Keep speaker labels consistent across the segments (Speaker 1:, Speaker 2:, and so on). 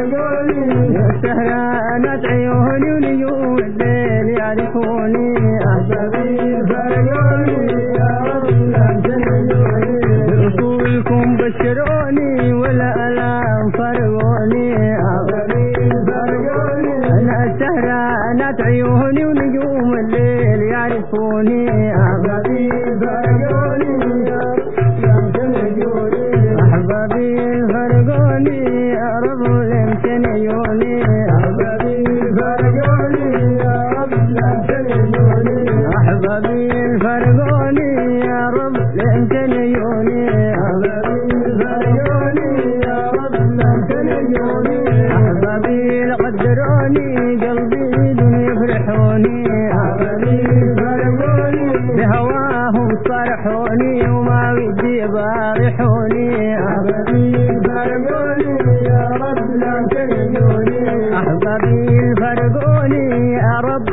Speaker 1: فرقوني يا سهرانة عيوني ونجوم الليل يعرفوني أحبابي فرقوني يا رب لا تنسوني برسولكم بشروني والآلام فرقوني أحبابي فرقوني أنا سهرانة عيوني ونجوم الليل يعرفوني أحبابي فرقوني يا رب لا تنسوني أحبابي فرقوني يا رب لمتنيوني أحبابي فرقوني يا رب لمتنيوني أحبابي فرقوني يا رب لمتنيوني أحبابي فرقوني يا رب لمتنيوني أحبابي لقدروني قلبي دون يفرحوني أحبابي فرقوني بهواهم صرحوني وما ودي بارحوني أحبابي فرقوني يا رب لا تنسوني أحبابي فرقوني يا رب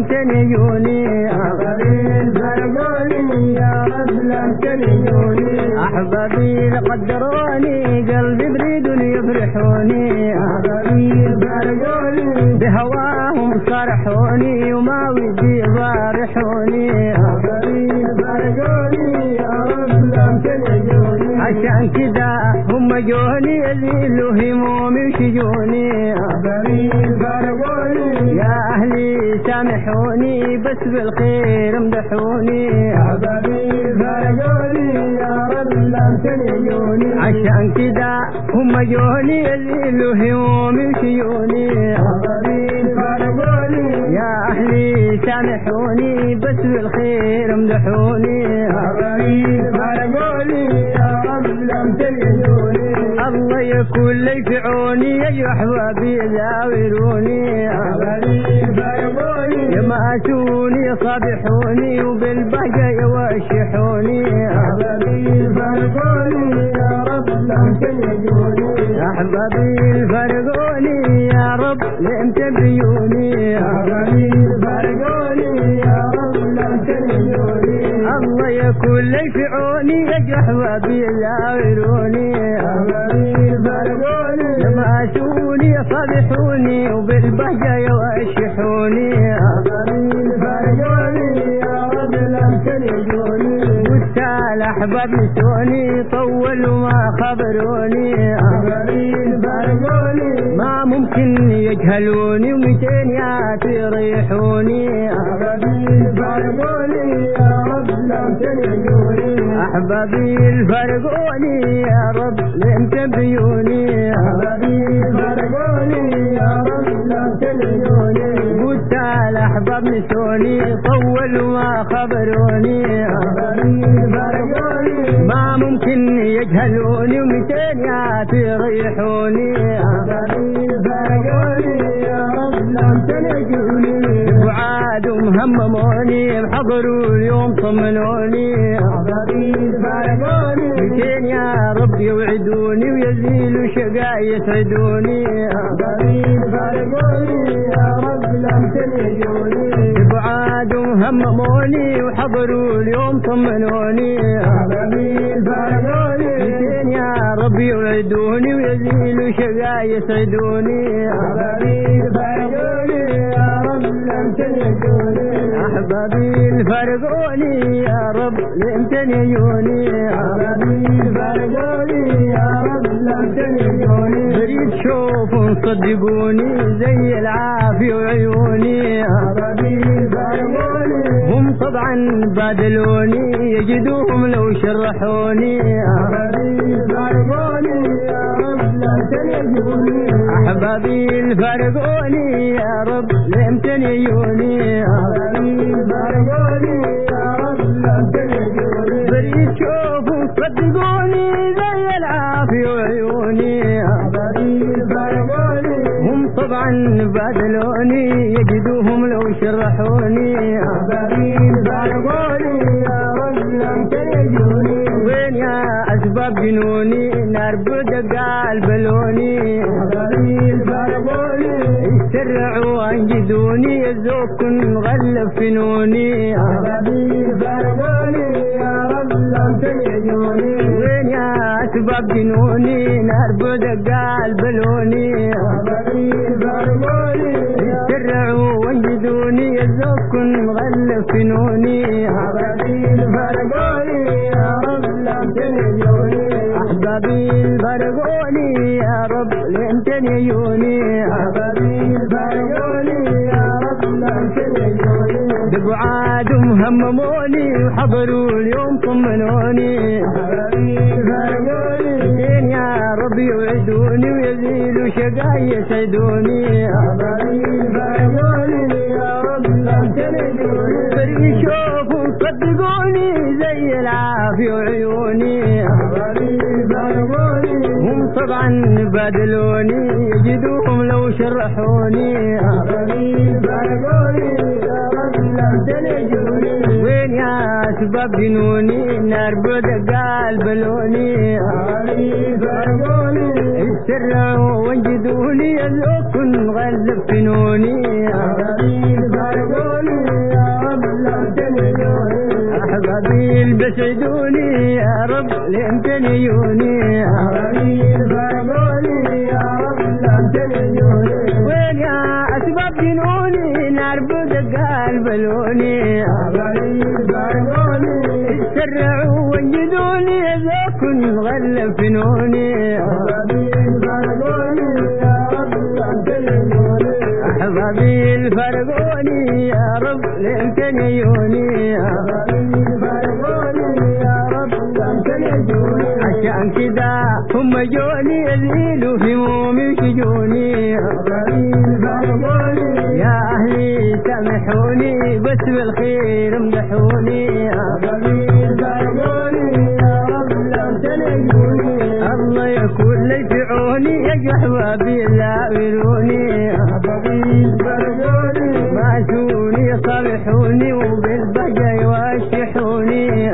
Speaker 1: لمتنيوني أحبابي فرقوني يا رب لا تنسوني أحبابي لقدروني قلبي بريد يفرحوني أحبابي فرقوني بهواهم صرحوني وما ودي بارحوني أحبابي فرقوني يا رب لا تنسوني عشان كذا هم جوني يذلوا همومي وشجوني أحبابي فرقوني يا أهلي سامحوني بس بالخير امدحوني أحبابي فرقوني يا رب لا تنسوني عشان كذا هم جوني يذلوا همومي وشجوني أحبابي فرقوني يا أهلي سامحوني بس بالخير امدحوني أحبابي فرقوني يا رب لا تنسوني الله يكون لي في عوني يا أحبابي زاوروني أحبابي فرقوني يماسوني صابحوني وبالبهجة يوشحوني أحبابي فرقوني يا رب لا تنسوني أحبابي فرقوني يا رب لم تبيوني أحبابي فرقوني يا رب لا تنسوني الله يكون لي في عوني يا أحبابي زاوروني أحبابي فرقوني يماسوني صابحوني وبالبهجة يوشحوني أحبابي فرقوني يا رب لا تنسوني والسال أحباب نسوني طولوا ما خبروني أحبابي فرقوني ما ممكن يجهلوني ومتين يريحوني أحبابي فرقوني يا رب لا تنسوني أحبابي فرقوني يا رب لم تبيوني أحبابي فرقوني يا رب لا تنسوني قلت الأحباب نسوني طولوا ما خبروني أحبابي فرقوني ما ممكن يجهلوني ومتين يريحوني أحبابي فرقوني يا رب لا تنسوني وعادهم همموني بحضروا اليوم طمنوني أحبابي فرقوني متين يا رب يوعدوني ويزيلوا شقاء يسعدوني أحبابي فرقوني يا رب لا تنسوني بعادهم همموني وحضروا اليوم طمنوني أحبابي فرقوني متين يا رب يوعدوني ويزيلوا شقاء يسعدوني أحبابي فرقوني يا رب لم تنسوني أحبابي فرقوني يا رب لم تنسوني أحبابي فرقوني يا رب لم تنسوني بريد شوفوا صدقوني زي العافية وعيوني أحبابي فرقوني هم طبعا بادلوني يجدوهم لو شرحوني أحبابي فرقوني يا رب لا تنسوني أحبابي فرقوني يا رب لم تنسوني أحبابي فرقوني يا رب لا تنسوني بريد شوفوا صدقوني زي العافية وعيوني أحبابي فرقوني هم طبعا بادلوني يجدوهم لو شرحوني أحبابي فرقوني يا رب لم تنسوني وين يا أسباب جنوني نار بدق بلوني أحبابي فرقوني يسرعوا أنجدوني يزوكن غلب فنوني أحبابي فرقوني يا رب لم تنسوني وين يا أسباب أسباب جنوني نار بدقال بلوني أحبابي فرقوني يسرعوا وانجدوني يزكن مغلف فنوني أحبابي فرقوني يا رب لا تنجوني أحبابي فرقوني يا رب لن تنجوني أحبابي فرقوني يا رب لا تنجوني ببعادهم همموني وحضروا اليوم طمنوني أحبابي فرقوني يا رب يوعدوني ويزيلوا شقاي يسعدوني أحبابي فرقوني يا رب لا تنجوني فريق شوفوا صدقوني زي العافية وعيوني أحبابي فرقوني هم طبعا بادلوني يجدوهم لو شرحوني أحبابي فرقوني يا رب لا تنجوني وين يا أسباب جنوني نار بدقال بلوني أحبابي فرقوني يسرعوا وانجدوني يزوكن مغلب فنوني أحبابي فرقوني يا رب لا تنجوني أحبابي بسعدوني يا رب لين تنجوني أحبابي فرقوني يا رب لا تنجوني وين يا أسباب جنوني نار بدقال بلوني أحبابي فرقوني يسرعوا وانجدوني يزوكن مغلب فنوني أحبابي فرقوني يا رب لا تنجوني أحبابي الفرقوني يا رب لين تنجوني أحبابي فرقوني يا رب لا تنجوني عشان كدا هم جوني يزيلوا همومي وشجوني أحبابي فرقوني يا أهلي سامحوني بس بالخير امدحوني أحبابي فرقوني يا رب لا تنجوني الله يكون لي في عوني يا أحبابي لا يروني أحبابي فرقوني ماسوني صالحوني وبالبقى يوشحوني